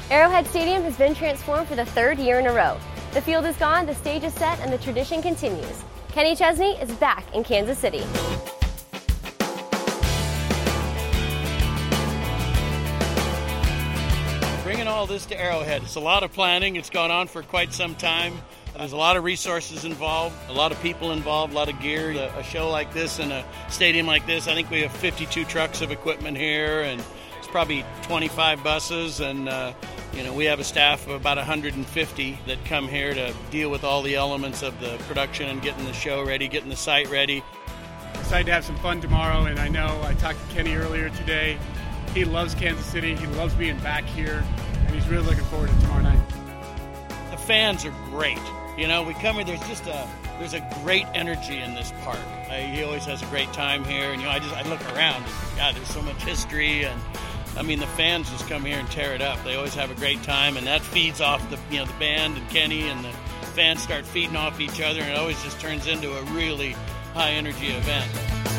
Arrowhead Stadium has been transformed for the third year in a row. The field is gone, the stage is set, and the tradition continues. Kenny Chesney is back in Kansas City. Bringing all this to Arrowhead. It's a lot of planning. It's gone on for quite some time. There's a lot of resources involved, a lot of people involved, a lot of gear. A show like this and a stadium like this, I think we have 52 trucks of equipment here, and it's probably 25 buses, and we have a staff of about 150 that come here to deal with all the elements of the production and getting the show ready, getting the site ready. Excited to have some fun tomorrow, and I know I talked to Kenny earlier today. He loves Kansas City. He loves being back here, and he's really looking forward to tomorrow night. The fans are great. We come here, there's a great energy in this park. He always has a great time here, and I look around, and God, there's so much history, and the fans just come here and tear it up. They always have a great time, and that feeds off the band and Kenny, and the fans start feeding off each other, and it always just turns into a really high energy event.